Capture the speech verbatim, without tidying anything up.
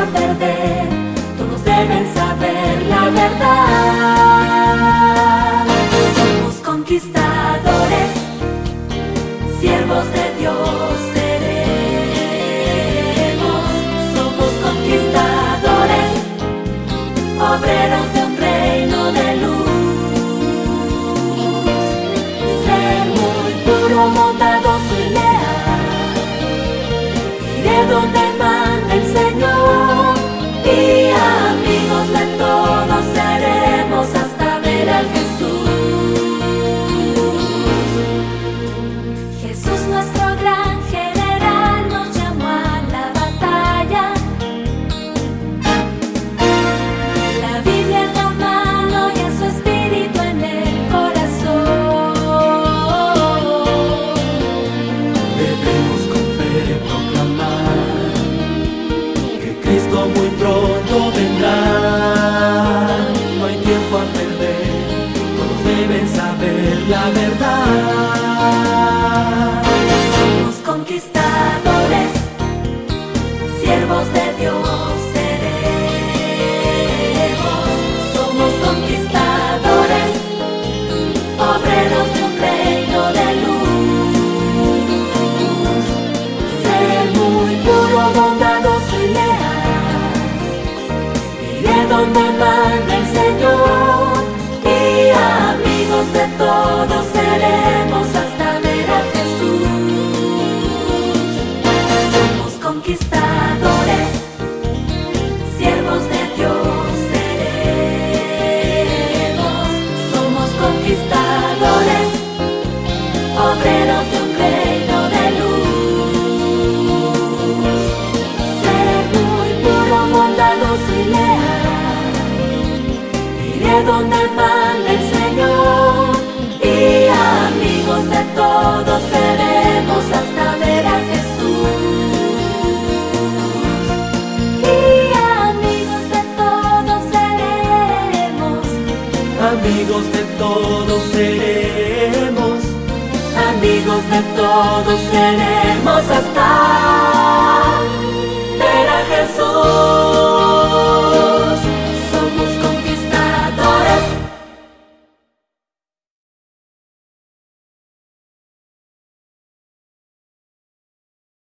a perder, todos deben saber la verdad. Somos conquistadores, siervos de Dios seremos. Somos conquistadores, obreros de un reino de luz. Ser muy puro, bondadoso y leal, iré donde manda el Señor, y amigos de todos seremos hasta ver a Jesús. Jesús, nuestro gran general, nos llamó a la batalla. La Biblia en la mano y a su espíritu en el corazón. Debemos con fe proclamar que Cristo muy pronto vendrá. No hay tiempo a perder, todos deben saber la verdad. Somos conquistadores, siervos de Dios seremos. Somos conquistadores, obreros de un reino de luz. Ser muy puro, bondadoso y leal, iré donde manda el Señor, y amigos de todos seremos hasta ver a Jesús. Somos conquistadores, siervos de Dios seremos. Somos conquistadores, obreros de un reino de luz. Ser muy puro, bondadoso y leal, iré donde manda el Señor, y amigos de todos seremos hasta ver a Jesús. Y amigos de todos seremos. Amigos de todos seremos. Amigos de todos seremos hasta